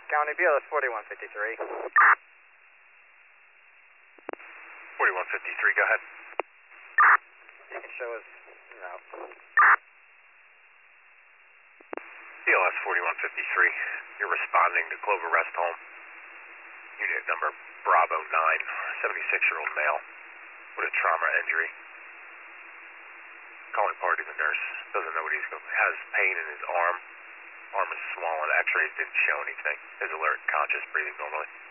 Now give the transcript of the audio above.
County BLS 4153. 4153, go ahead. You can show us, no. BLS 4153, you're responding to Clover Rest Home. Unit number Bravo 9, 76-year-old male with a trauma injury. Calling party the nurse. Doesn't know what he's going. Has pain in his arm. Arm is swollen. X-rays didn't show anything. Is alert, conscious, breathing normally.